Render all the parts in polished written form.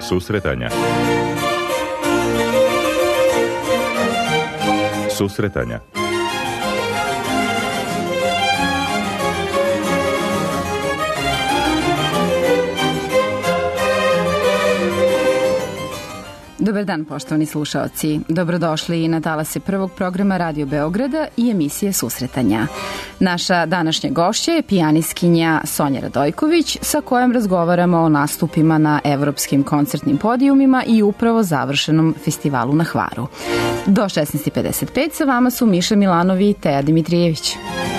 Susretanja. Susretanja. Dobar dan, poštovani slušaoci. Dobrodošli na talase prvog programa Radio Beograda i emisije Susretanja. Naša današnja gošća je pijanistkinja Sonja Radojković, sa kojom razgovaramo o nastupima na evropskim koncertnim podijumima i upravo završenom festivalu na Hvaru. Do 16:55 sa vama su Miša Milanovi i Teja Dimitrijević.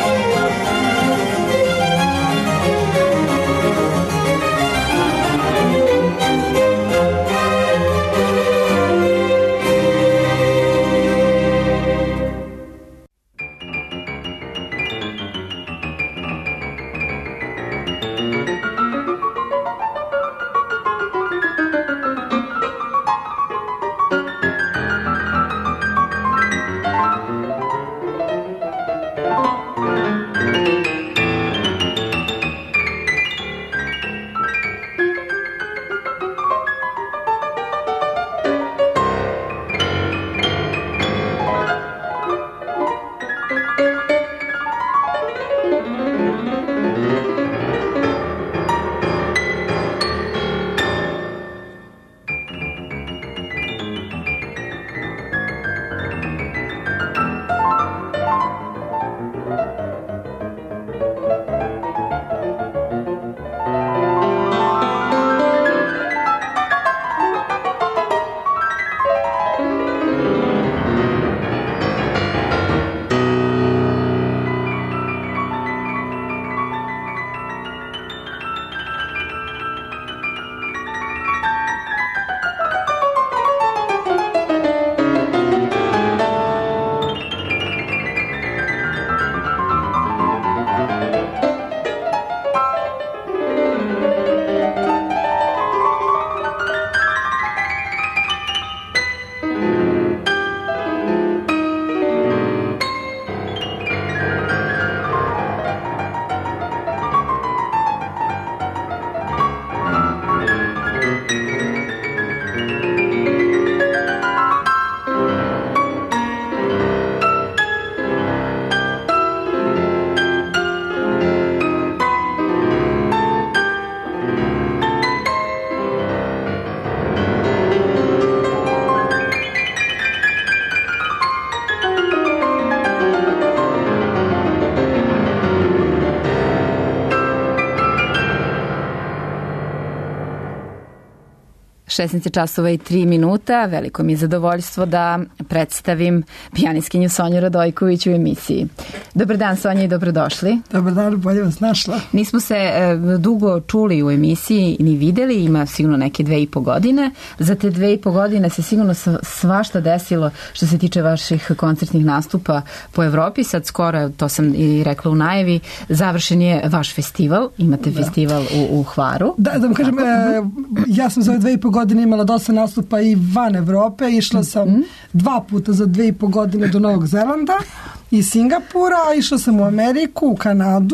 časova i 3 minuta. Veliko mi je zadovoljstvo da predstavim pijanistkinju Sonju Radojković u emisiji. Dobar dan, Sonja, i dobrodošli. Dobar dan, bolje vas našla. Nismo se dugo čuli u emisiji ni videli, ima sigurno neke 2,5 godine. Za te 2,5 godine se sigurno svašta desilo što se tiče vaših koncertnih nastupa po Evropi. Sad skoro, to sam i rekla u najavi, završen je vaš festival. Imate festival u Hvaru. Da vam kažem, ja sam za ove 2,5 godine imala dosta nastupa i van Evrope. Išla sam 2 puta za 2,5 godine do Novog Zelanda i Singapura, išla sam u Ameriku, u Kanadu,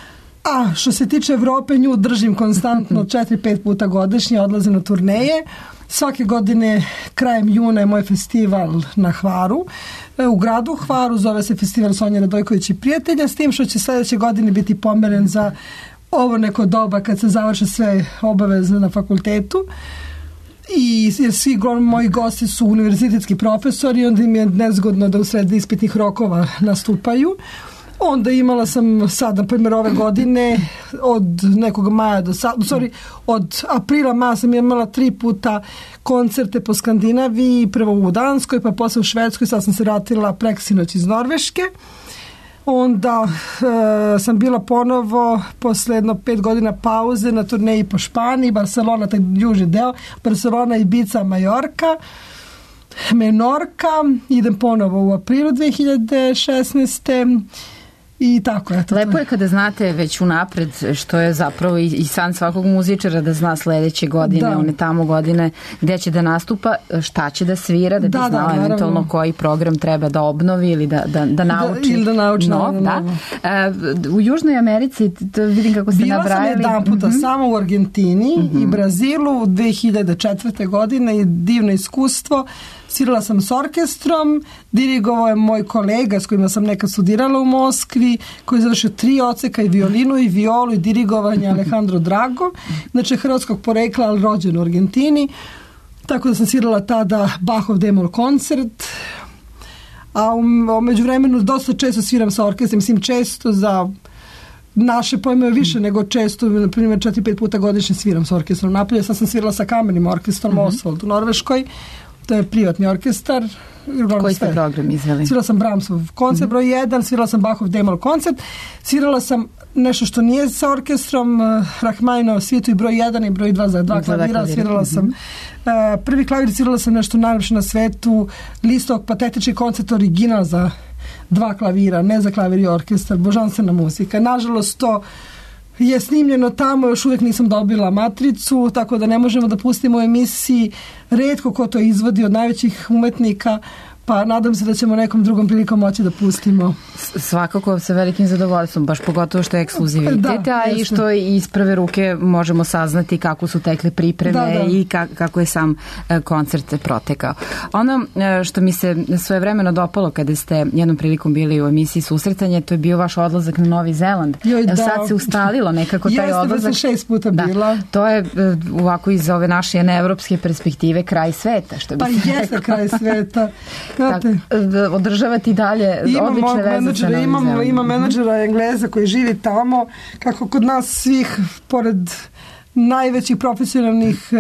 a što se tiče Evrope, nju držim konstantno 4-5 puta godišnje, odlazim na turneje. Svake godine krajem juna je moj festival na Hvaru, u gradu Hvaru, zove se festival Sonja Radojković i prijatelja, s tim što će sledeće godine biti pomeren za ovo neko doba kad se završe sve obaveze na fakultetu. I svi moji gosti su univerzitetski profesori, onda im je nezgodno da u sred ispitnih rokova nastupaju. Onda imala sam sad, na primjer, ove godine od nekog maja do sad, od aprila maja sam imala 3 puta koncerte po Skandinaviji, prvo u Danskoj, pa posle u Švedskoj, sad sam se vratila preksinoć iz Norveške. Onda sam bila ponovo posle jedno 5 godina pauze na turneji po Španiji, Barcelona, taj južni deo, Barcelona, Ibiza, Menorka, idem ponovo u aprilu 2016. I tako, eto. Lepo je kada znate već unapred, što je zapravo i san svakog muzičara, da zna sledeće godine, one tamo godine gde će da nastupa, šta će da svira, da bi znao eventualno koji program treba da obnovi ili da nauči. Ili da nauči. U Južnoj Americi, vidim kako ste nabrajali. Bila sam jedan puta samo u Argentini i Brazilu 2004. godine i divno iskustvo. Svirala sam s orkestrom, dirigovao je moj kolega s kojima sam nekad studirala u Moskvi, koji je završio 3 odseka i violinu i violu i dirigovanje, Alejandro Drago, znači hrvatskog porekla, ali rođen u Argentini. Tako da sam svirala tada Bachov D-mol koncert, a u međuvremenu dosta često sviram sa orkestrom, mislim često za naše pojme više nego često, na primjer 4-5 puta godišnje sviram sa orkestrom. Napolje sam svirala sa kamernim orkestrom Oswald u Norveškoj. To je privatni orkestar. Koji ste program izveli? Svirala sam Brahmsov koncert broj 1, svirala sam Bachov D-mol koncert, svirala sam nešto što nije sa orkestrom, Rachmaninov Svijetu i broj 1 i broj 2 za 2 klavira. Svirala sam prvi klavir, svirala sam nešto najlepše na svetu, Listovog patetički koncert original za 2 klavira, ne za klavir i orkestar, božanstvena muzika. Nažalost, to je snimljeno tamo, još uvijek nisam dobila matricu, tako da ne možemo da pustimo u emisiji. Retko ko to izvodi od najvećih umetnika, pa nadam se da ćemo nekom drugom prilikom moći da pustimo. Svakako sa velikim zadovoljstvom, baš pogotovo što je ekskluzivitet, a i što iz prve ruke možemo saznati kako su tekle pripreme i kako je sam koncert protekao. Ono što mi se svojevremeno dopalo kada ste jednom prilikom bili u emisiji Susretanje, to je bio vaš odlazak na Novi Zeland. Sad se ustalilo nekako taj odlazak. Jeste, 6 puta bila. To je ovako iz ove naše neevropske perspektive kraj sveta. Što bi jeste kraj sveta. Održavati dalje odlične veze sa Novim Zelandom. Ima menadžera Engleza koji živi tamo, kako kod nas svih, pored najvećih profesionalnih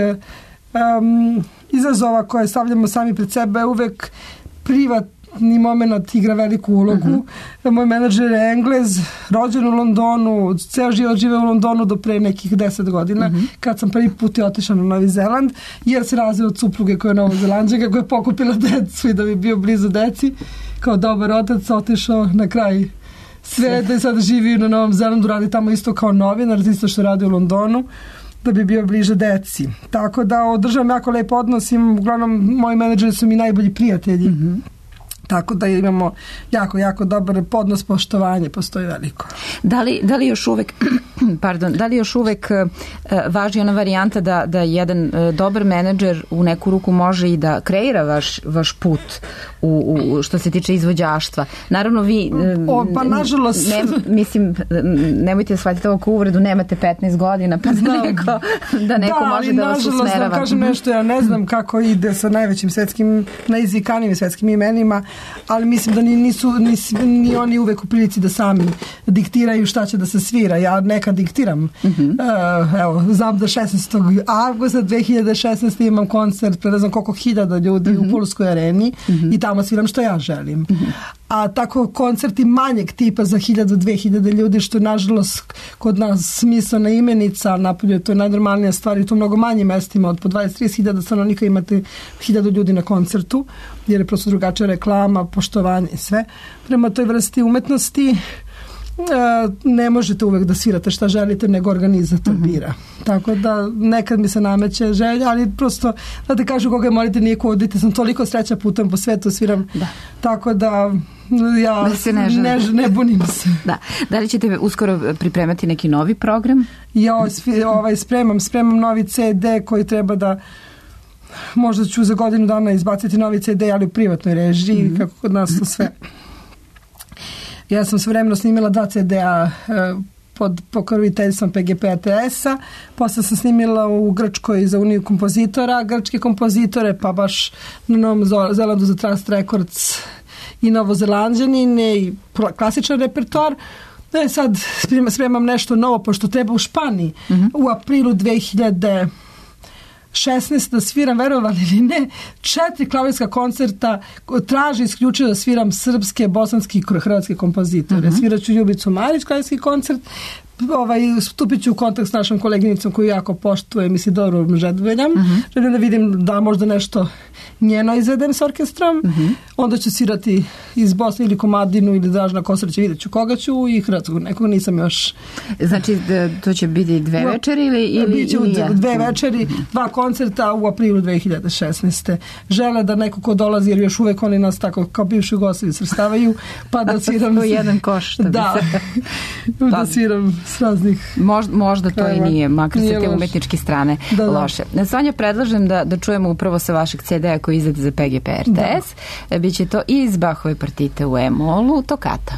izazova koje stavljamo sami pred sebe, uvek privatni moment igra veliku ulogu. Moj menadžer je Englez, rođen u Londonu, ceo život žive u Londonu do pre nekih 10 godina, kad sam prvi put otišla na Novi Zeland, jer se razvio od supruge koja je Novozelandžanka, koja je pokupila decu i da bi bio blizu deci. Kao dobar otac otišao na kraj sveta i sada živi na Novom Zelandu, radi tamo isto kao novinar, isto što radi u Londonu, da bi bio bliže deci. Tako da održavam jako lep odnos, uglavnom moji menadžeri su mi najbolji prijatelji. Tako da imamo jako dobar odnos, poštovanje postoji veliko. Da li još uvek da li još uvek važi ona varijanta da jedan dobar menadžer u neku ruku može i da kreira vaš put u što se tiče izvođaštva? Naravno vi pa nažalost mislim, nemojte shvatiti ovo kao uvredu, nemate 15 godina pa da neko može da vas usmerava. Nažalost, da kažem nešto, ja ne znam kako ide sa najvećim svetskim, najizvikanijim svetskim imenima, ali mislim da nisu ni oni uvek u prilici da sami diktiraju šta će da se svira. Ja nekad diktiram. Evo, znam da 16. avgusta 2016. imam koncert pre ne znam koliko hiljada ljudi u Pulskoj areni i tamo sviram što ja želim. A tako koncerti manjeg tipa za 1000-2000 ljudi, što je nažalost kod nas smislena imenica, napolje to je najnormalnija stvar i to mnogo manjim mestima, od po 20-30 stanovnika imate 1000 ljudi na koncertu, jer je prosto drugačija reklama, poštovanje i sve. Prema toj vrsti umetnosti ne možete uvek da svirate šta želite, nego organizator bira. Tako da nekad mi se nameće želja, ali prosto da te kažu koga molite nije kodite, sam toliko sreća putem po svetu sviram. Tako da ja ne bunim se. Da li ćete uskoro pripremati neki novi program? Ja spremam novi CD koji treba da možda ću za godinu dana izbaciti novi CD, ali u privatnoj režiji, kako kod nas to sve. Ja sam svojevremeno snimila 2 CD-a pod pokroviteljstvom PGP-ATS-a, posle sam snimila u Grčkoj za Uniju kompozitora, grčke kompozitore, pa baš na Novom Zelandu za Trust Records i Novozelanđanine i klasičan repertoar. Sad spremam nešto novo, pošto treba u Španiji u aprilu 2016 da sviram, verovali ili ne, 4 klavirska koncerta, traži isključivo da sviram srpske, bosanske i hrvatske kompozitore. Sviraću Ljubicu Marić, klavirski koncert, stupit ću u kontakt s našom koleginicom koju jako poštujem i Sidorom Žedveljam. Želim da vidim da možda nešto njeno izvedem s orkestrom. Onda ću svirati iz Bosne ili Komadinu ili Dražna Kosorića, vidjet ću koga ću i Hrvatskog nekog nisam još. Znači to će biti 2 večeri ili biće 2 večeri, 2 koncerta u aprilu 2016. Žele da neko ko dolazi, jer još uvek oni nas tako kao bivši gosti svrstavaju, pa da sviram u jedan koš. Da sviram s raznih... Možda to i nije, makar sa te umetničke strane loše. Sonja, predlažem da čujemo upravo sa vašeg CD-a koji izgleda za PGP RTS. Biće to iz Bachove partite u E-molu, Tokata.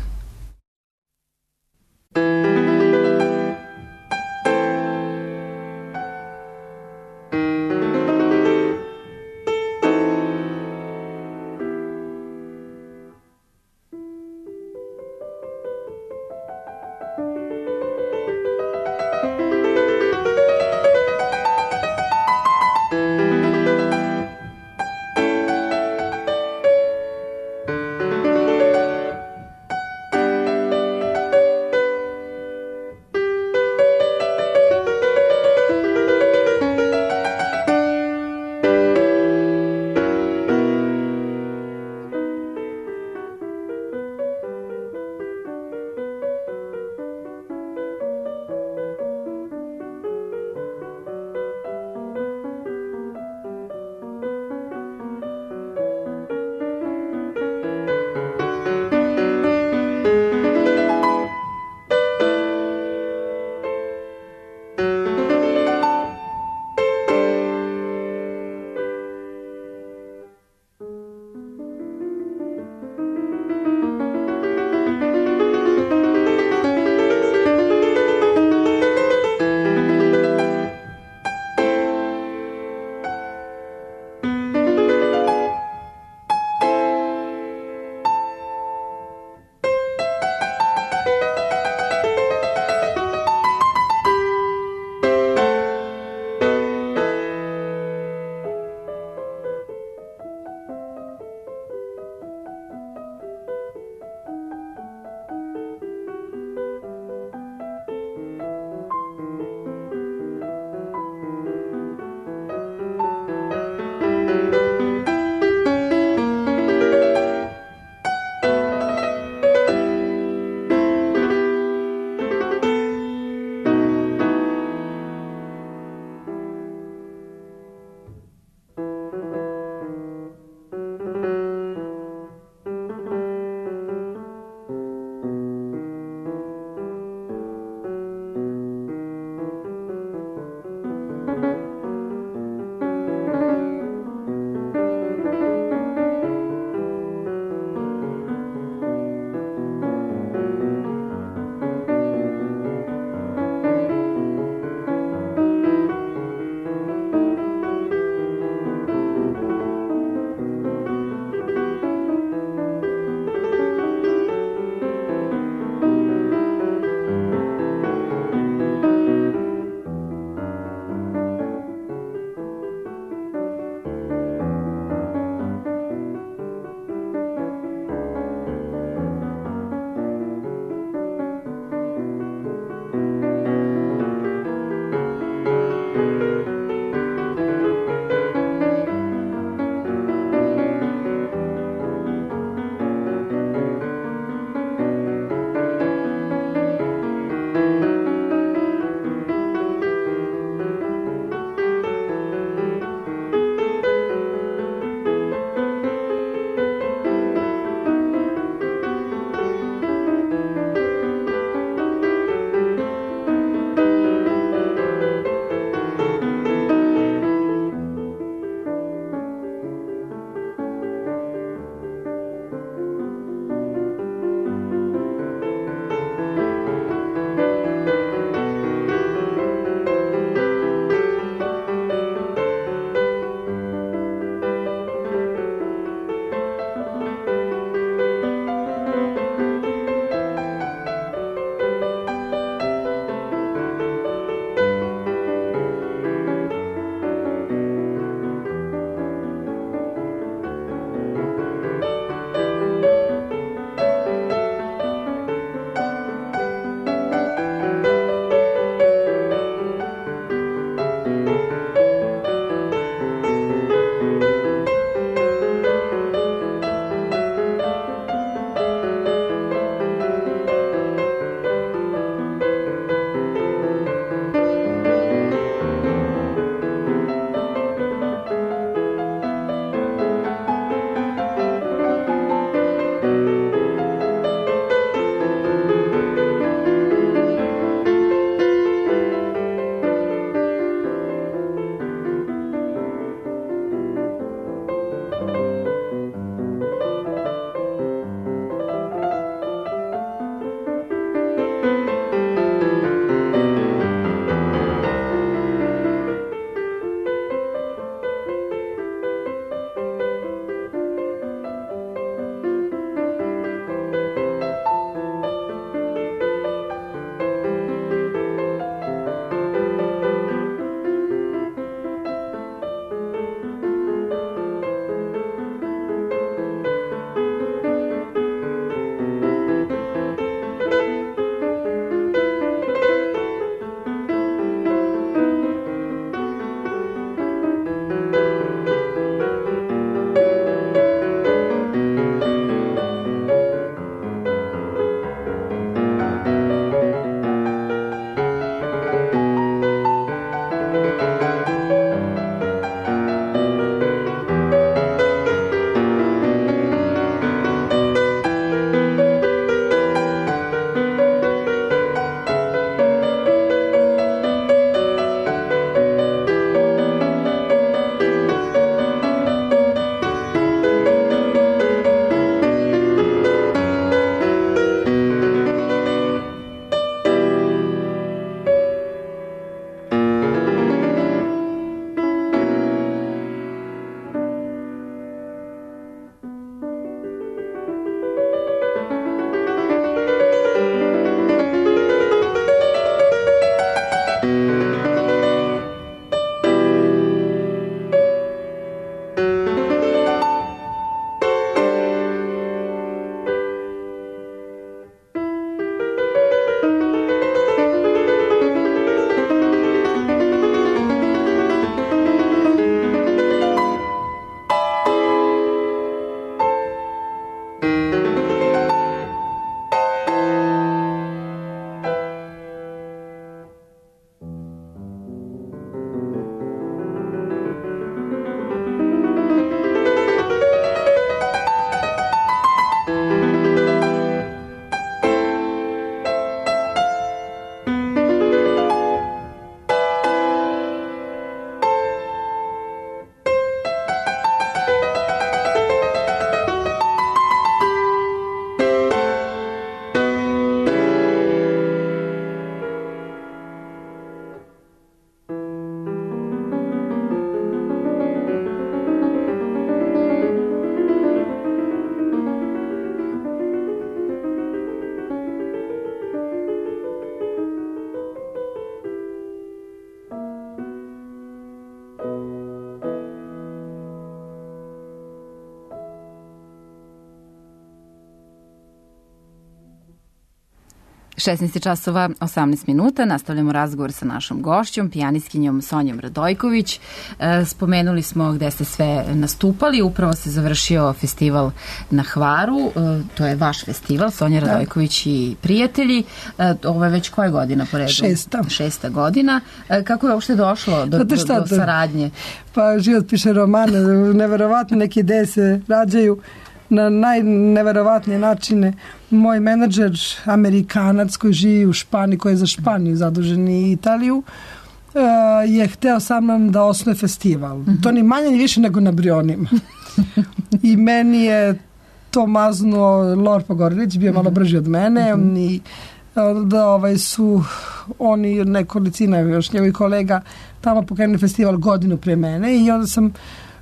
16 časova 18 minuta, nastavljamo razgovor sa našom gošćom, pijanistkinjom Sonjom Radojković. Spomenuli smo gde ste sve nastupali, upravo se završio festival na Hvaru, to je vaš festival, Sonja Radojković i prijatelji. Ovo je već koja godina po redu? Šesta godina. Kako je uopšte došlo do saradnje? Pa život piše romane, neverovatno neke ideje se rađaju na najneverovatnije načine. Moj menadžer, Amerikanac koji živi u Španiji, koji je za Španiju zadužen i Italiju, je hteo sa mnom da osnuje festival. To ni manje ni više nego na Brionima. I meni je to maznuo Lor Pogorelić, bio malo brži od mene i da su oni nekolicina još njegovih kolega tamo pokrenuli festival godinu pre mene i onda sam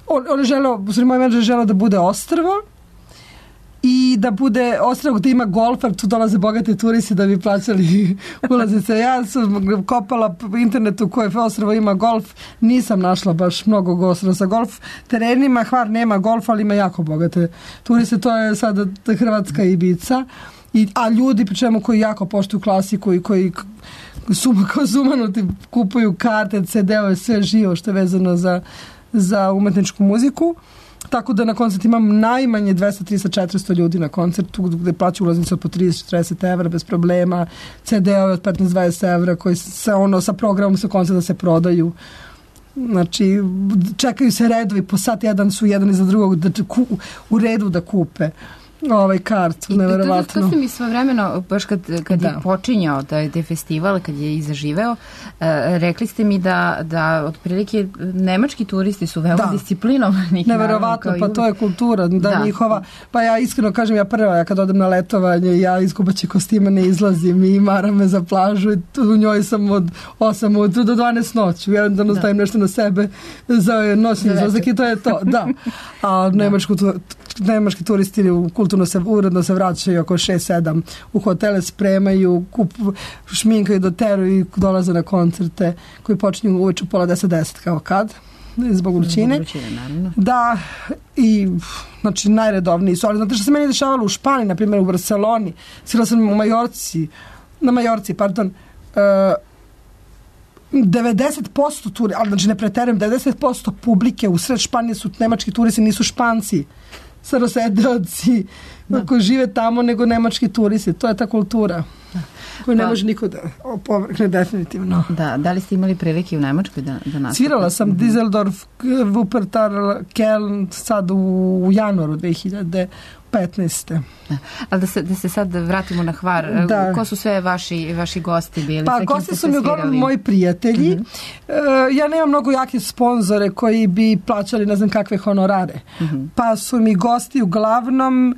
moj menadžer želeo da bude ostrvo i da bude ostrvo gde ima golf, tu dolaze bogate turisti da bi plaćali ulazice. Ja sam kopala po internetu koje ostrvo ima golf, nisam našla baš mnogo ostrva sa golf terenima. Hvar nema golf, ali ima jako bogate turiste, to je sada Hrvatska Ibiza. A ljudi, pri čemu koji jako poštuju klasiku i koji kao sumanuti kupuju karte, CD-ove, sve živo što je vezano za umetničku muziku. Tako da na koncertu imam najmanje 200-300-400 ljudi na koncertu gde plaću ulaznice od po 30-40 evra bez problema, CD-ove od 15-20 evra koji sa programom sa koncerta se prodaju. Znači, čekaju se redovi, po sat jedan su jedan iza drugog u redu da kupe kartu, neverovatno. To ste mi svojevremeno, baš kad je počinjao taj festival, kad je i zaživeo, rekli ste mi da otprilike nemački turisti su veoma disciplinovani. Neverovatno, pa to je kultura, njihova, pa ja iskreno kažem, ja kad odem na letovanje, ja iz kupaćih kostima ne izlazim i maram me za plažu i u njoj sam od 8 ujutru do 12 noću, jednostavno stavim nešto na sebe za noćni izlazak i to je to, a nemački turisti uredno se vraćaju oko 6-7 u hotele, spremaju, šminkaju, doteruju i dolaze na koncerte koji počinju uveče 9:30 kao kad, zbog vrućine. Da, i znači najredovniji su, ali znate što se meni dešavalo u Španiji, na primjer u Barceloni, sila sam na Majorci, 90% ali znači ne preterujem, 90% publike u sred Španije su nemački turisti, nisu Španci, starosedeoci koji žive tamo, nego nemački turisti. To je ta kultura koju ne može niko da opovrgne definitivno. Da li ste imali prilike u Nemačkoj da nastupite? Svirala sam Düsseldorf, Wuppertal, Köln sad u januaru 2015. Ali da se sad vratimo na Hvar, ko su sve vaši gosti bili? Pa gosti su mi uglavnom moji prijatelji. Ja nemam mnogo jake sponzore koji bi plaćali ne znam kakve honorare. Pa su mi gosti uglavnom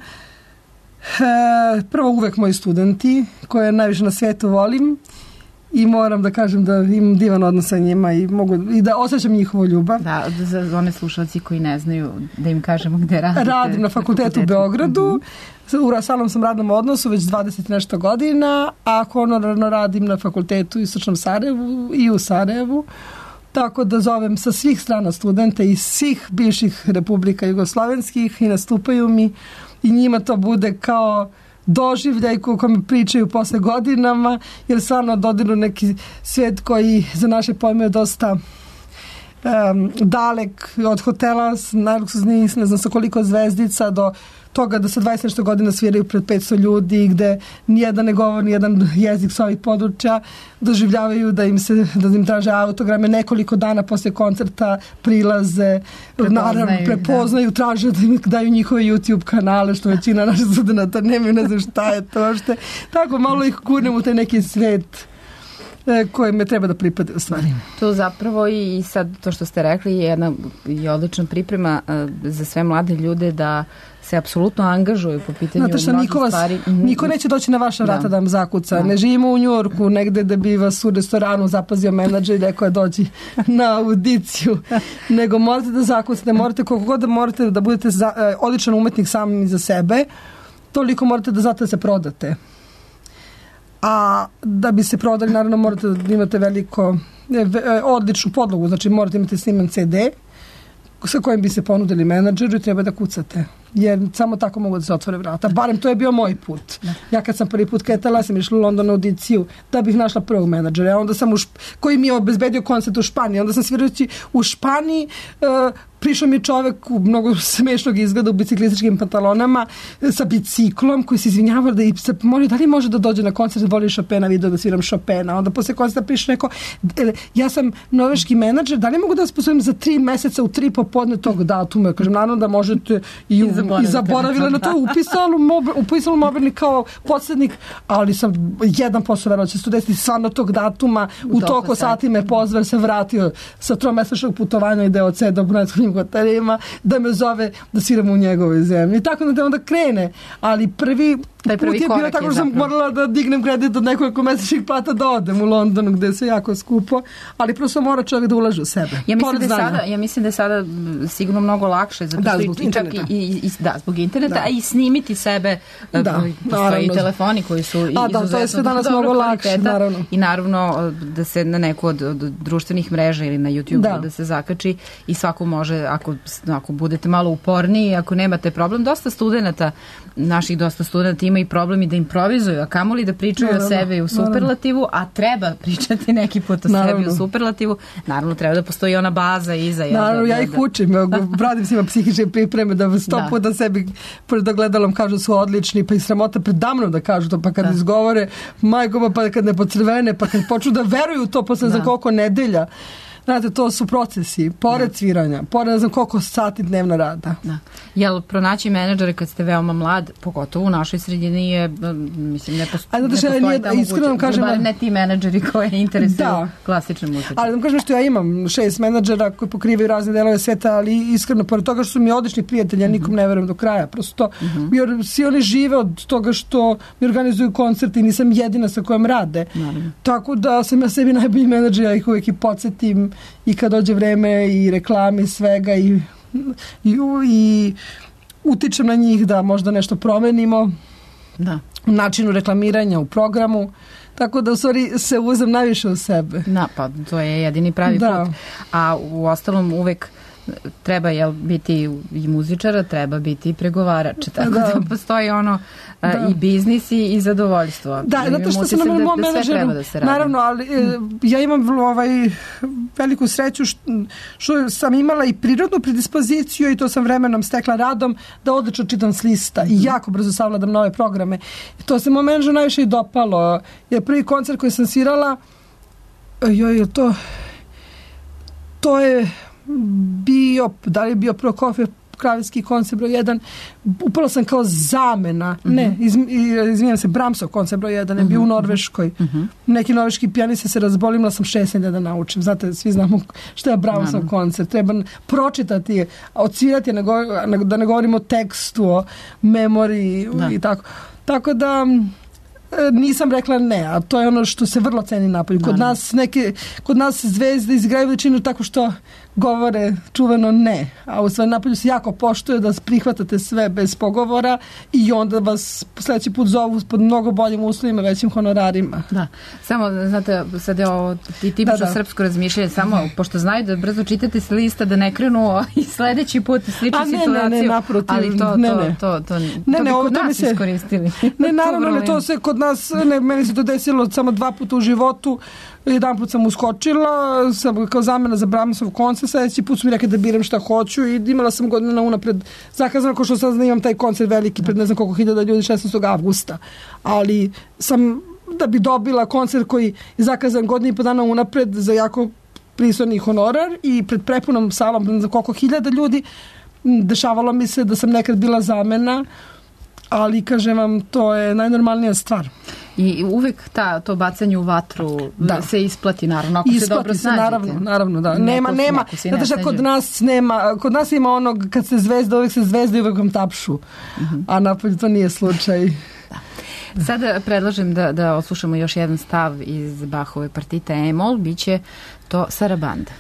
prvo uvek moji studenti koje najviše na svijetu volim i moram da kažem da imam divan odnos sa njima i da osjećam njihovu ljubav. Da, za one slušalci koji ne znaju, da im kažemo gde radite. Radim na fakultetu u Beogradu, u stalnom sam radnom odnosu već 20 nešto godina, a honorarno radim na fakultetu u Istočnom Sarajevu i u Sarajevu. Tako da zovem sa svih strana studente iz svih bivših republika jugoslovenskih i nastupaju mi i njima to bude kao doživljaj kako mi pričaju posle godinama, jer stvarno dodiru neki svijet koji za naše pojme je dosta dalek od hotela najluksuznijih, ne znam sa koliko zvezdica, do toga da sa 20 nešto godina sviraju pred 500 ljudi gde nijedan ne govori nijedan jezik s ovih područja, doživljavaju da im traže autograme, nekoliko dana posle koncerta prilaze, prepoznaju, traže da im daju njihove YouTube kanale, što većina naših studenta nemaju, ne znam šta je to što. Tako malo ih kurnem u taj neki svet koje me treba da pripade u stvari. To zapravo i sad to što ste rekli je jedna odlična priprema za sve mlade ljude da se apsolutno angažuju po pitanju mnogih stvari. Niko neće doći na vaša vrata da vam zakuca. Ne živimo u Njujorku negde da bi vas u restoranu zapazio menadžer i rekao je dođi na audiciju. Nego morate da zakucate, morate koliko god da morate da budete odličan umetnik sami za sebe, toliko morate da zato da se prodate. A da bi se prodali, naravno morate da imate odličnu podlogu, znači morate imati sniman CD sa kojim bi se ponudili menadžeru i treba da kucate. jer samo tako mogu da se otvore vrata. Barem to je bio moj put. Ja kad sam prvi put kretala, sam išla u London na audiciju da bih našla prvog menadžera. Onda sam koji mi je obezbedio koncert u Španiji. Onda sam svirajući u Španiji, prišao mi čovek u mnogo smešnog izgleda u biciklističkim pantalonama sa biciklom koji se izvinjava da se molio da li može da dođe na koncert, voli Chopina, video da sviram Chopina. Onda posle koncerta prišao neko, ja sam norveški menadžer, da li mogu da vas poslovim za 3 meseca u 3 popodne tog datuma? Kažem, naravno da možete i zaboravila na to, upisala mobilni kao podsjednik, ali sam 1% verovala će se to desiti stvarno tog datuma, u toliko sati me pozvao, se vratio sa 3-mesečnog putovanja i da je odseda u Brunetskim hotelima, da me zove da sviram u njegovoj zemlji. I tako da onda krene, ali prvi put je bio tako da sam morala da dignem kredit od nekoliko mesečnih plata da odem u Londonu gde je sve jako skupo, ali prosto mora čovjek da ulaže u sebe. Ja mislim da je sada sigurno mnogo lakše, zato što zbog interneta. Zbog interneta, a i snimiti sebe, postoje i telefoni koji su izuzetno dobrog kvaliteta i naravno da se na neku od društvenih mreža ili na YouTube da se zakači i svako može, ako budete malo uporniji, ako nemate problem, dosta studenta ima i problem i da improvizuju, a kamoli da pričaju o sebi u superlativu, a treba pričati neki put o sebi u superlativu. Naravno, treba da postoji ona baza iza. Naravno, ja ih učim. Radim s njima psihičke pripreme da 100 puta sebi pred ogledalom kažu su odlični, pa i sramota predamnom da kažu to, pa kad izgovore majko, pa kad ne pocrvene, pa kad počnu da veruju to posle za koliko nedelja. Znate, to su procesi, pored sviranja, pored ne znam koliko sati dnevno rada. Jel pronaći menadžere kad ste veoma mlad, pogotovo u našoj sredini je, mislim, ne postoji ta mogućnost. Ne ti menadžeri koje interesuju klasične muzike. Ali da vam kažem što ja imam 6 menadžera koji pokrivaju razne delove sveta, ali iskreno, pored toga što su mi odlični prijatelji, ja nikom ne verujem do kraja. Prosto, jer svi oni žive od toga što mi organizuju koncerte i nisam jedina sa kojom rade. Tako da sam ja sebi najbolji menadžer, ja ih uvijek i podsjetim i kad dođe vreme i reklami svega i utičem na njih da možda nešto promenimo u načinu reklamiranja, u programu, tako da u stvari se uzem najviše u sebe. Pa to je jedini pravi put. A u ostalom uvek treba biti i muzičara, treba biti i pregovarač, tako da postoji i biznis i zadovoljstvo. Da, zato što sam na mom menadžeru, naravno, ali ja imam veliku sreću što sam imala i prirodnu predispoziciju i to sam vremenom stekla radom da odlično čitam s lista i jako brzo savladam nove programe. To se mom menadžeru najviše i dopalo. Jer prvi koncert koji sam svirala, to je da li je bio Prokofjev kraljevski koncert broj 1, upala sam kao zamena, izvinjam se, Brahmsov koncert broj 1 je bio u Norveškoj. Neki norveški pijanista se razbolila, sam 6 nedelja da naučim. Znate, svi znamo što je Brahmsov koncert. Treba pročitati, odsvirati, da ne govorimo o tekstu, o memoriji i tako. Tako da nisam rekla ne, a to je ono što se vrlo ceni napolju. Kod nas zvezde izgraju većinu tako što govore čuveno ne, a u sve napolju se jako poštuje da prihvatate sve bez pogovora i onda vas sljedeći put zovu pod mnogo boljim uslovima, većim honorarima. Samo, znate, sad je ovo tipično srpsko razmišljanje, samo pošto znaju da brzo čitate s lista, da ne krenu i sljedeći put sličnu situaciju, ali to bi kod nas iskoristili. Ne, naravno, ali to se kod nas, meni se to desilo samo 2 puta u životu. Jedan put sam uskočila, kao zamena za Brahmsov koncert, sljedeći put su mi rekli da biram šta hoću i imala sam godina unapred zakazano, ko što sad znam, imam taj koncert veliki pred ne znam koliko hiljada ljudi 16. avgusta, ali sam da bi dobila koncert koji je zakazan godinu i po dana unapred za jako pristojni honorar i pred prepunom salom ne znam koliko hiljada ljudi, dešavalo mi se da sam nekad bila zamena, ali kažem vam, to je najnormalnija stvar. I uvek to bacanje u vatru se isplati, naravno, ako se dobro snađete. Naravno, da. Nema. Zato što kod nas ima onog, kad se zvezda, uvek se zvezda i uvek vam tapšu. A napolju to nije slučaj. Sada predlažem da oslušamo još jedan stav iz Bachove partite E-mol, bit će to Sarabanda.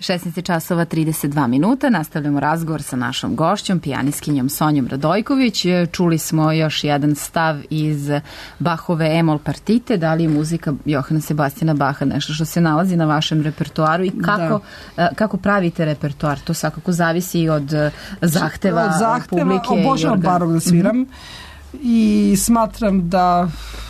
16 časova 32 minuta. Nastavljamo razgovor sa našom gošćom, pijaniskinjom Sonjom Radojković. Čuli smo još jedan stav iz Bachove E-mol partite. Da li je muzika Johana Sebastijana Bacha nešto što se nalazi na vašem repertoaru i kako pravite repertoar? To svakako zavisi i od zahteva publike. Obožavam barok da sviram i smatram da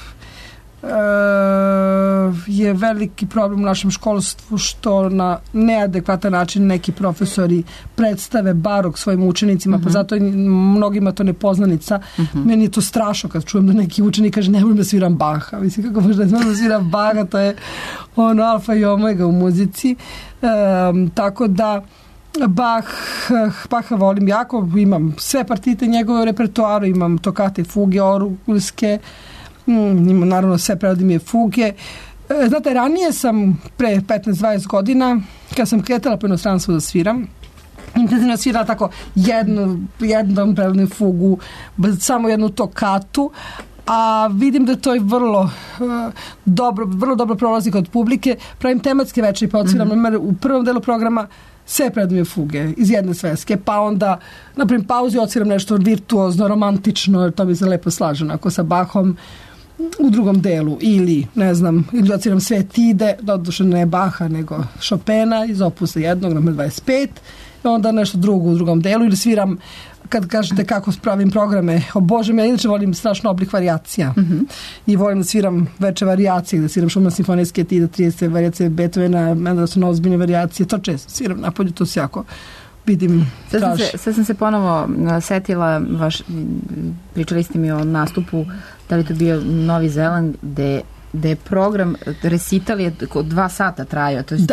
je veliki problem u našem školstvu što na neadekvatan način neki profesori predstave barok svojim učenicima, pa zato mnogima to nepoznanica. Meni je to strašno kad čujem da neki učenik kaže ne moram da sviram Bacha. Mislim, kako možda ne moram da sviram Bacha, to je ono alfa i omega u muzici. Tako da Bacha volim jako, imam sve partite njegove u repertoaru, imam tokate, fuge, orgulske, imam naravno sve prevodime fuge. Znate, ranije sam pre 15-20 godina, kad sam kretala po inostranstvu da sviram, intenzivno svirala tako jednom prevodnu fugu, samo jednu tokatu, a vidim da to je vrlo dobro prolazi kod publike. Pravim tematske večeri, pa odsviram u prvom delu programa sve prevodime fuge iz jedne sveske, pa onda napravim pauzu i odsviram nešto virtuozno, romantično, to mi se lepo slaže onako sa Bachom u drugom delu, ili ne znam, ili odsviram sve etide, doduše ne Bacha nego Chopina iz opusa 1 na 25, i onda nešto drugo u drugom delu, ili sviram, kad kažete kako pravim programe, obožavam, ja inače volim strašno oblik varijacija i volim da sviram veće varijacije, da sviram Schumann simfonijske etide, 30 varijacije Beethovena, Mendelssohn ozbiljne varijacije, to često sviram napolju, to se jako vidim, traži. Sad sam se ponovo setila, pričali ste mi o nastupu, da li to bio Novi Zeland, gde je program recital je 2 sata trajao, to je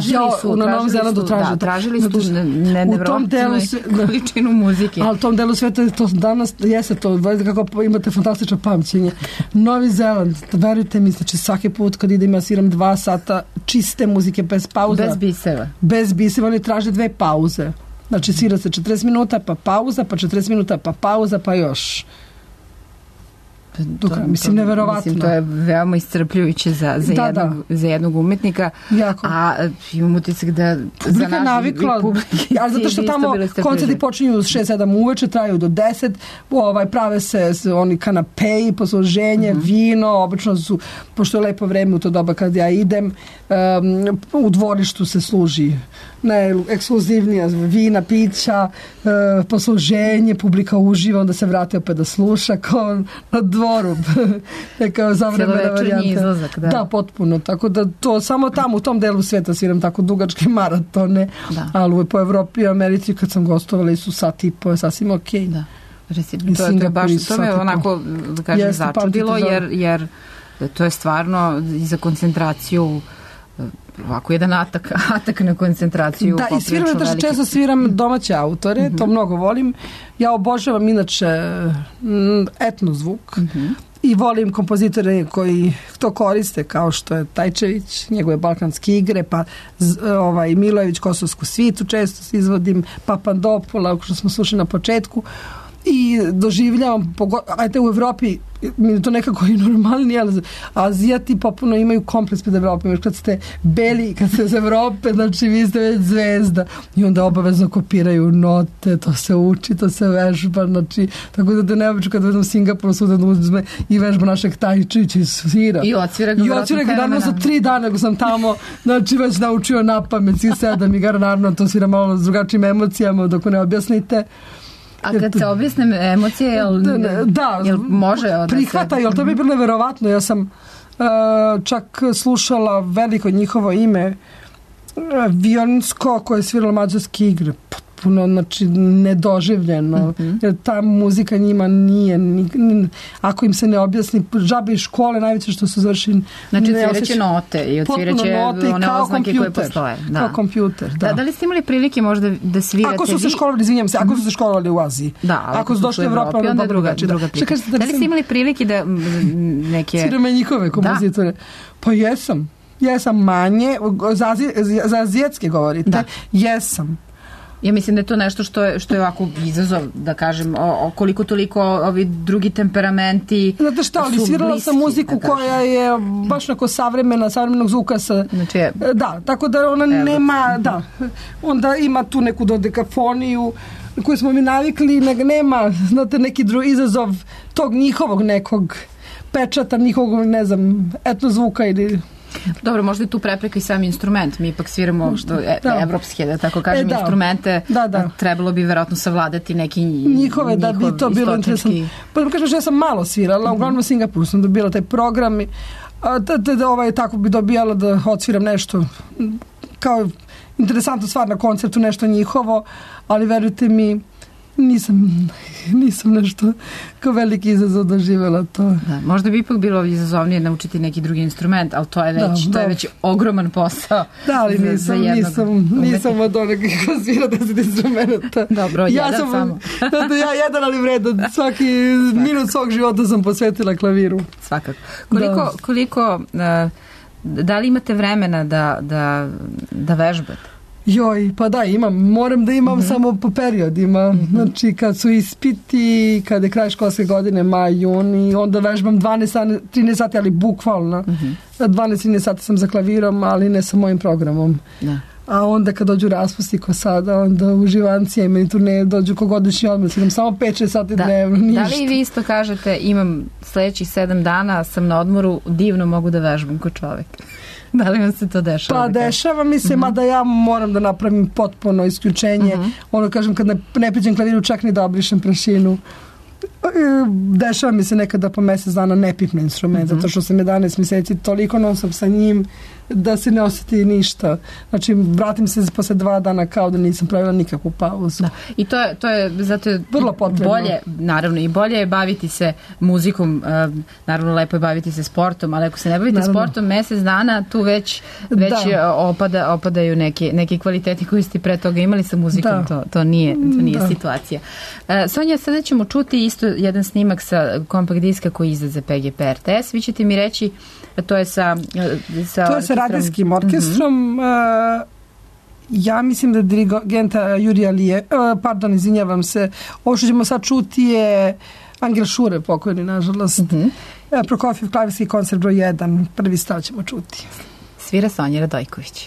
tražili su nevjerovatnu količinu muzike. Ali u tom delu sveta to danas jeste to, kako imate fantastično pamćenje. Novi Zeland, verujte mi, znači svaki put kad idem ja sviram 2 sata čiste muzike bez pauza. Bez biseva, oni traže 2 pauze. Znači svira se 40 minuta pa pauza, pa 40 minuta pa pauza, pa još. Mislim, neverovatno. Mislim, to je veoma iscrpljujuće za jednog umetnika. Jako. A imam utisak da za naš navikla, ali zato što tamo koncerti počinju 6-7 uveče, traju do 10, prave se oni kanapeji, posluženje, vino, obično su, pošto je lepo vreme u to doba kad ja idem, u dvorištu se služi ekskluzivnija vina, pića, posluženje, publika uživa, onda se vrati opet da sluša kao na dvoru. Neka zavremena varijanta. Izlazak, da, potpuno. Tako da to samo tamo u tom delu sveta sviram tako dugačke maratone, ali po Evropi i Americi kad sam gostovala su sat i po, je sasvim okej. Da. To me onako, da kažem, začudilo, jer to je stvarno i za koncentraciju ovako jedan atak na koncentraciju. Da, i sviram da često sviram domaće autore, to mnogo volim. Ja obožavam inače etnozvuk i volim kompozitore koji to koriste, kao što je Tajčević, njegove balkanske igre, pa Milojević, Kosovsku svitu često izvodim, Papandopola, što smo slušali na početku, i doživljavam, ajte u Evropi mi je to nekako i normalnije, ali Azijati popuno imaju kompleks pred Evropom, kad ste beli, kad ste iz Evrope, znači vi ste već zvezda i onda obavezno kopiraju note, to se uči, to se vežba, znači tako da neobično kad vedem Singapur suda da uzme i vežba našeg Tajčića i svira. I odsvira ga naravno za 3 dana ako sam tamo, znači već naučio na pamet, svi 7 igara, naravno to svira malo s drugačijim emocijama dok ne objasnite. A kad se objasnim emocije, jel može da se prihvata, jel to bi bilo neverovatno. Ja sam čak slušala veliko njihovo ime, violinsko, koje je sviralo mađarske igre, potpuno, znači, nedoživljeno, jer ta muzika njima nije, ako im se ne objasni, žabe iz škole, najveće što su završili. Znači, odsviraće note i odsviraće one oznake koje postoje. Kao kompjuter, da. Da li ste imali prilike možda da svirate? Ako su se školovali, izvinjam se, ako su se školovali u Aziji. Da, ako su došli u Evropu, onda je druga priča. Da li ste imali prilike da neke... Svirame njihove kompozitore? Pa jesam manje, za azijatske govorite, jesam. Ja mislim da je to nešto što je ovako izazov, da kažem, koliko toliko ovi drugi temperamenti. Znate šta, ali svirala sam muziku koja je baš neko savremenog zvuka sa... Znači da, tako da ona nema, da, onda ima tu neku dodekafoniju koju smo mi navikli, nema, znate, neki drugi izazov tog njihovog nekog pečata, njihovog, ne znam, etnozvuka ili... Dobro, možda je tu prepreka i sam instrument. Mi ipak sviramo evropske, da tako kažem, instrumente. Da. Trebalo bi verovatno savladati neki njihove, da bi to bilo interesantno. Pa da kažem što ja sam malo svirala, uglavnom u Singapuru sam dobila taj program i tako bi dobijala da odsviram nešto kao interesantna stvar na koncertu, nešto njihovo, ali verujte mi, nisam nešto kao veliki izazov doživjela to. Da, možda bi ipak bilo izazovnije naučiti neki drugi instrument, ali to je već ogroman posao. Da, ali nisam od onog ko svira 10 instrumenta. Dobro, jedan samo. Ja jedan, ali vredan. Svaki minut svog života sam posvetila klaviru. Svakako. Koliko da li imate vremena da vežbate? Joj, pa da, moram da imam samo po periodima, znači kad su ispiti, kad je kraj školske godine, maj, juni, onda vežbam 13 sati, ali bukvalno, 12-13 sati sam za klavirom, ali ne sa mojim programom. Da. A onda kad dođu raspusti ko sada, onda uživancija imaju turneje, dođu kogodišnji odmah, imam samo 5-6 sati dnevno, ništa. Da li vi isto kažete, imam sledećih 7 dana, sam na odmoru, divno mogu da vežbam ko čovek? Da li vam se to dešava? Pa dešava mi se, mada ja moram da napravim potpuno isključenje. Ono kažem, kad ne priđem klaviru, čak ni da obrišem prašinu. Dešava mi se nekada po mesec dana ne pipne instrument, zato što sam 11 meseci toliko non stop sa njim da se ne osjeti ništa. Znači, vratim se posle 2 dana kao da nisam pravila nikakvu pauzu. Da. I to je zato je vrlo potrebno. Bolje, naravno, i bolje je baviti se muzikom, naravno lepo je baviti se sportom, ali ako se ne bavite sportom mesec dana, tu već opadaju neki kvaliteti koji ste pre toga imali sa muzikom, to nije situacija. Sonja, sada ćemo čuti isto jedan snimak sa kompakt diska koji izlazi za PGP RTS. Vi ćete mi reći, to je sa radijskim orkestrom. Ja mislim da dirigenta Jurija Lije, izvinjavam se, ovo što ćemo sad čuti je Angel Šure, pokojni, nažalost. Prokofjev klavirski koncert broj 1, prvi stav ćemo čuti. Svira Sonja Radojković.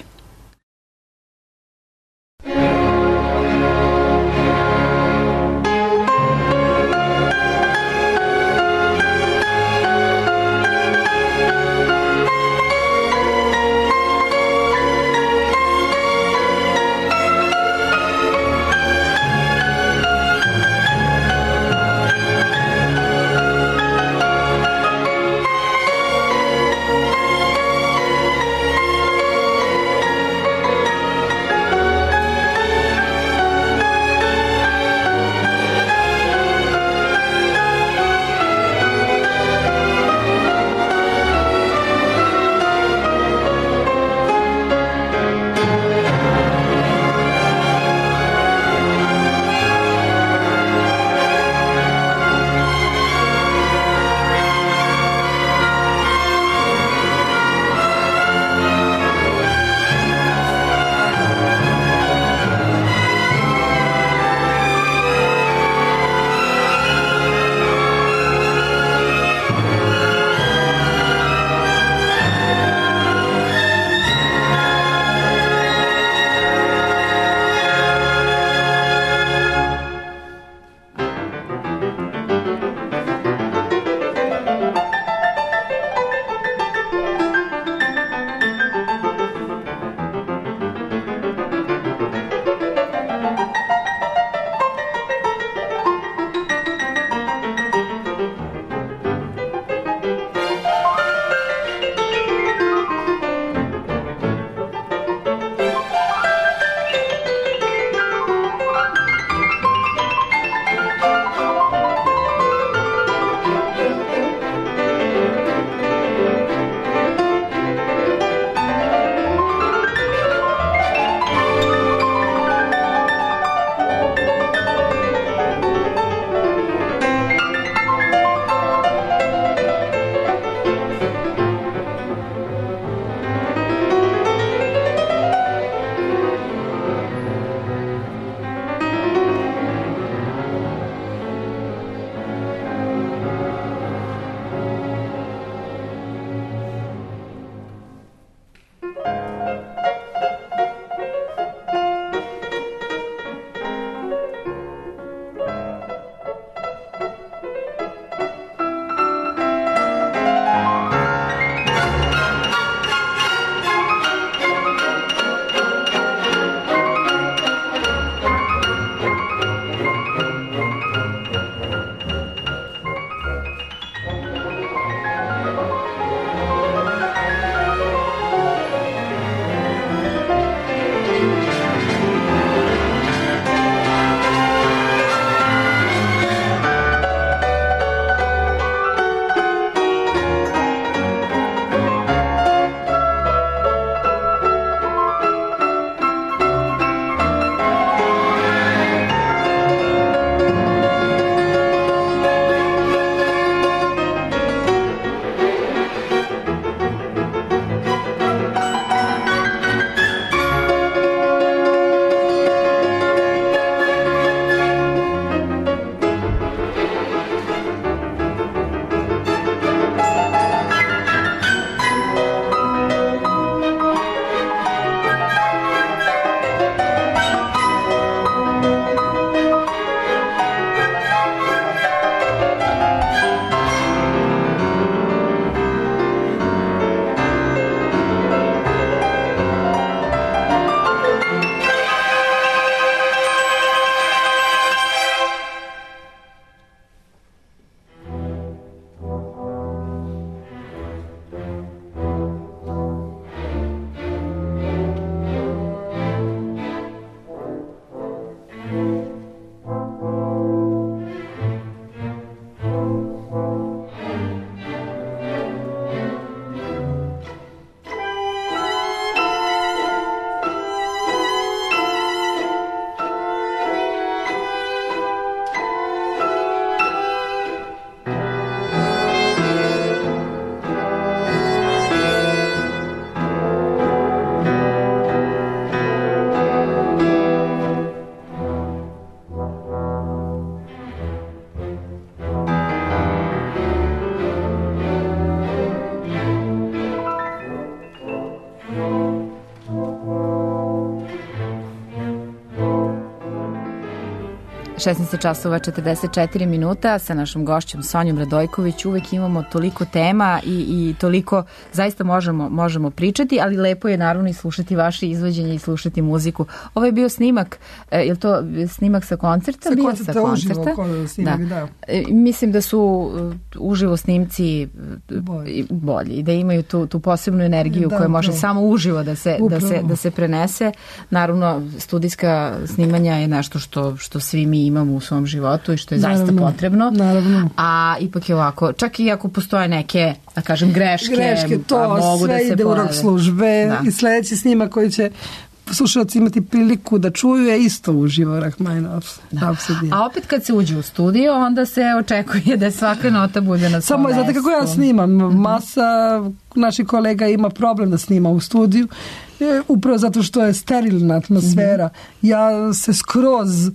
16 časova 44 minuta sa našom gošćom Sonjom Radojković. Uvek imamo toliko tema i toliko zaista možemo pričati, ali lepo je naravno i slušati vaše izvođenje i slušati muziku. Ovo je bio snimak, je li to snimak sa koncerta? Sa koncerta, uživo snimak, da. Mislim da su uživo snimci bolji i da imaju tu posebnu energiju koja može samo uživo da se prenese. Naravno, studijska snimanja je nešto što svi mi imamo u svom životu i što je zaista potrebno. Naravno. A ipak je ovako, čak i ako postoje neke, da kažem, greške to mogu sve ide u rok službe i sledeći snimak koji će slušalci imati priliku da čuju je isto uživo Rahmaninoff. A opet kad se uđe u studio, onda se očekuje da svaka nota bude na svom mestu. Samo, znate kako ja snimam? Masa naših kolega ima problem da snima u studiju, upravo zato što je sterilna atmosfera. Ja se skroz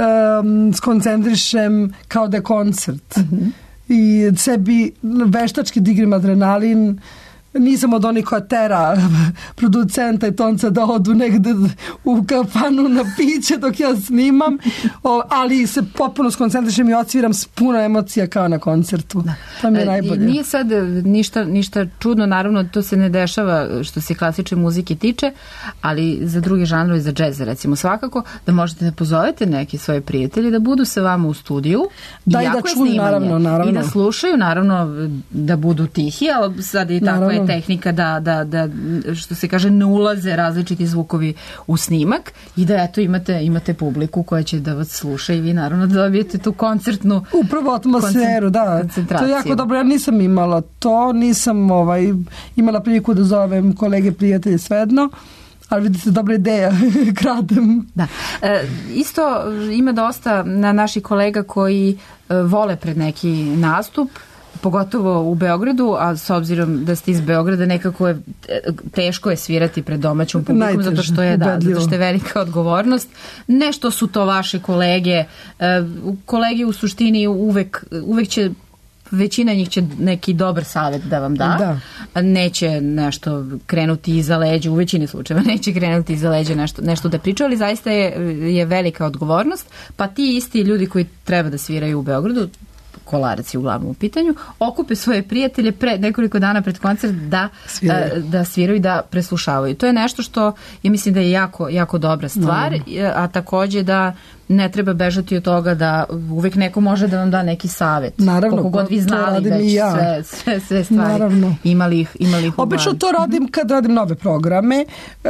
skoncentrišem kao da je koncert. I sebi veštački digrim adrenalin. Nisam od onih koja tera producenta i tonca da odu negde u kafanu na piće dok ja snimam, ali se potpuno skoncentrišem i odsviram s puno emocija kao na koncertu. To mi je najbolje. Nije sad ništa čudno, naravno to se ne dešava što se klasične muzike tiče, ali za druge žanrove, za džez recimo svakako, da možete da pozovete neke svoje prijatelje da budu sa vama u studiju da i da čuju, naravno. I da slušaju, naravno da budu tihi, ali sad i takva je tehnika da što se kaže ne ulaze različiti zvukovi u snimak i da eto imate publiku koja će da vas sluša i vi naravno da dobijete tu koncertnu upravo atmosferu, da. To je jako dobro. Ja nisam imala to, nisam imala priliku da zovem kolege, prijatelje, svejedno. Ali vidite, dobra ideja, kradem. Da. Isto ima dosta naših kolega koji vole pred neki nastup, pogotovo u Beogradu, a s obzirom da ste iz Beograda, nekako je teško je svirati pred domaćom publikom, zato što je velika odgovornost. Nešto su to vaše kolege. Kolege u suštini uvek će, većina njih će neki dobar savjet da vam da. Neće nešto krenuti iza leđa, u većini slučajeva neće krenuti iza leđa nešto da priča, ali zaista je velika odgovornost, pa ti isti ljudi koji treba da sviraju u Beogradu, Kolarac je uglavnom u pitanju, okupe svoje prijatelje nekoliko dana pred koncert da sviraju i da preslušavaju. To je nešto što ja mislim da je jako, jako dobra stvar, a takođe da ne treba bežati od toga da uvek neko može da vam da neki savjet. Naravno, koliko god vi znali već sve stvari. Naravno. Imali ih u obično to radim kad radim nove programe.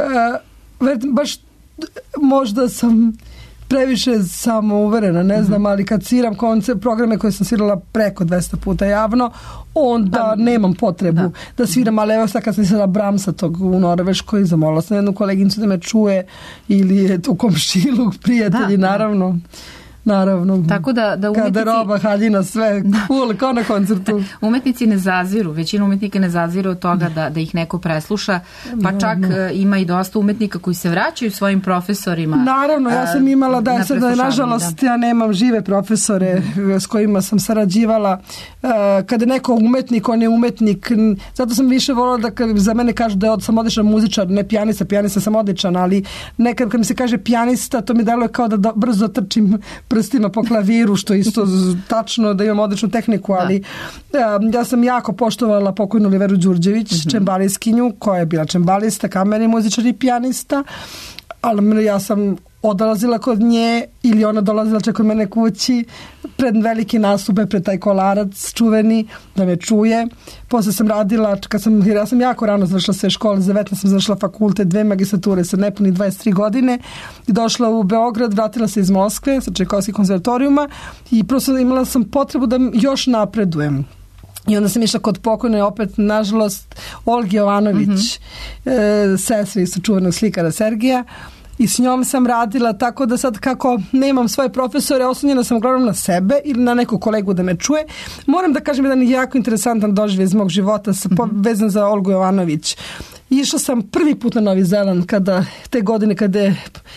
Baš možda sam previše samouverena, ne znam, ali kad sviram programe koje sam svirala preko 200 puta javno, onda nemam potrebu da sviram, ali evo sad kad sam svirala Brahmsa tog u Norveškoj, zamolila sam jednu koleginicu da me čuje ili je tu komšiluk, prijatelji, naravno. Tako da umetnici... Kada roba, haljina, sve, cool, kao na koncertu. Umetnici ne zaziru, većina umetnika ne zaziru od toga da ih neko presluša, pa čak ima i dosta umetnika koji se vraćaju svojim profesorima. Naravno, ja sam imala nažalost, ja nemam žive profesore s kojima sam sarađivala. Kada neko umetnik, on je umetnik, zato sam više volila da za mene kažu da sam odličan muzičar, ne pijanista sam odličan, ali nekad kad mi se kaže pijanista, to mi deluje kao da brzo trčim prstima po klaviru, što je isto tačno, da imam odličnu tehniku, ali ja sam jako poštovala pokojnu Oliveru Đurđević, čembalistkinju, koja je bila čembalista, kamerni muzičar i pijanista, ali ja sam odlazila kod nje ili ona dolazila čak kod mene kući pred velike nastupe, pred taj Kolarac čuveni, da me čuje. Posle sam radila, jer ja sam jako rano završila sve škole, za 19 sam završila fakultet, 2 magistrature sa nepunih 23 godine i došla u Beograd, vratila se iz Moskve sa Čajkovskih konzervatorijuma i prosto imala sam potrebu da još napredujem. I onda sam išla kod pokojne opet, nažalost, Olgi Jovanović, sestri isto čuvenog slikara Sergija, i s njom sam radila, tako da sad kako nemam svoje profesore, oslonjena sam uglavnom na sebe ili na nekog kolegu da me čuje. Moram da kažem jedan jako interesantan doživljaj iz mog života vezan za Olgu Jovanović. Išla sam prvi put na Novi Zeland te godine kada je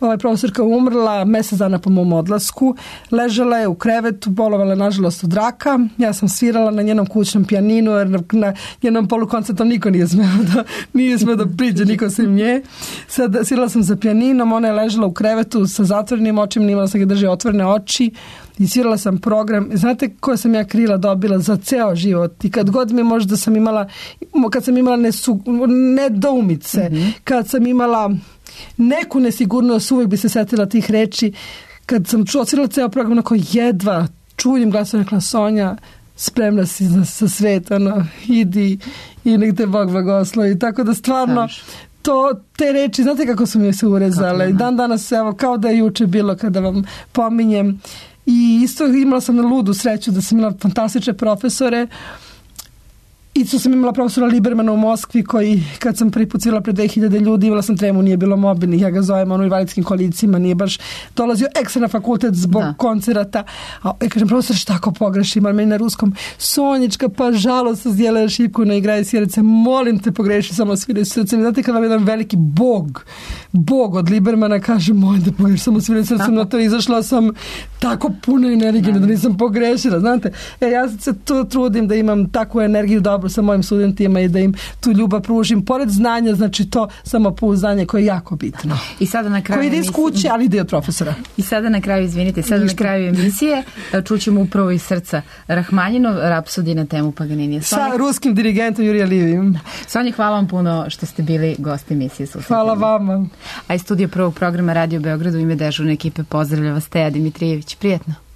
profesorka umrla mesec dana po mom odlasku. Ležala je u krevetu, bolovala nažalost od raka. Ja sam svirala na njenom kućnom pijaninu, jer na njenom polukoncertom niko nije smeo da priđe, niko sem nje. Sad svirala sam za pijaninom, ona je ležala u krevetu sa zatvorenim očima, imala sam ga drži otvorene oči i svirala sam program. Znate koje sam ja krila dobila za ceo život i kad god mi možda sam imala, kad sam imala nedoumice, kad sam imala neku nesigurnost, uvijek bi se setila tih reči. Kad sam svirala ceo program, onako jedva čujem glas, rekla Sonja, spremna si za svet, idi i nek te Bog blagoslovi. Tako da stvarno te reči, znate kako su mi se urezale. Dan danas, evo, kao da je juče bilo kada vam pominjem. I isto imala sam na ludu sreću da sam imala fantastične profesore. Isto sam imala profesora Libermana u Moskvi koji, kad sam prvi put svirala pred 2000 ljudi, imala sam tremu, nije bilo mobilnih, ja ga zovem u invalidskim kolicima, nije baš dolazio ekstra na fakultet zbog koncerata. A ja kažem, profesor, šta ako pogrešim, ali meni na ruskom, Sonjička, pa žalost, zdjela šipku na igraju sjerice, molim te pogreši, samo sviraj srcem. Znate kad vam jedan veliki bog od Libermana kaže, molim te pogreši, samo sviraj srcem, na to izašla sam tako puno energije da nisam pogrešila, znate. Ja se tu trudim da imam takvu energiju dobro sa mojim studentima i da im tu ljubav pružim. Pored znanja, znači to samopouzdanje koje je jako bitno. I sada na kraju koji ide iz kuće, ali ide od profesora. I sada na kraju, izvinite, na kraju emisije čućemo upravo iz srca Rahmanjinov Rapsodij na temu Paganinija. Sa ruskim dirigentom Jurija Livijom. Sonja, hvala vam puno što ste bili gosti emisije Susretanja. Hvala vama. A iz studija prvog programa Radio Beograd u ime dežurne ekipe pozdravlja vas Teja Dimitrijević. Prijetno.